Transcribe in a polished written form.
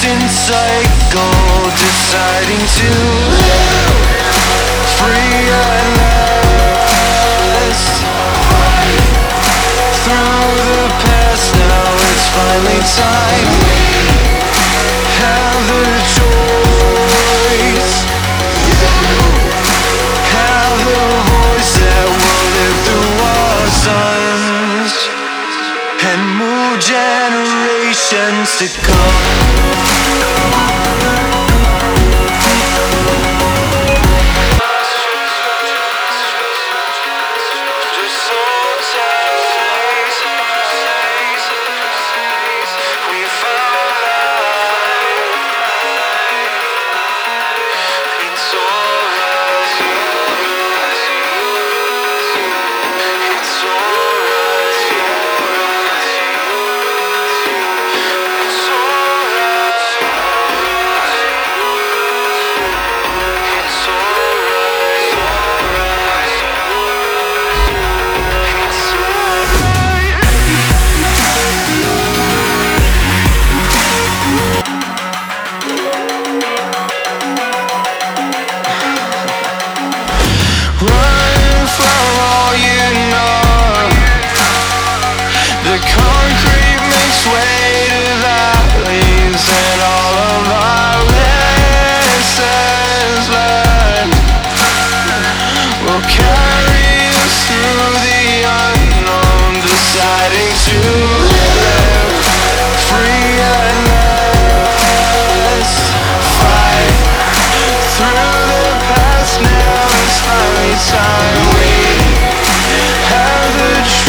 cycle, deciding to live free at last. Through the past, now it's finally time. Have the choice. Have the voice that will live through our sons and more generations to come. Run from all you know. The concrete makes way to valleys, and all of our lessons learned will carry us through the unknown, deciding to live free at last. Fight through the past, now it's finally time. We have the truth.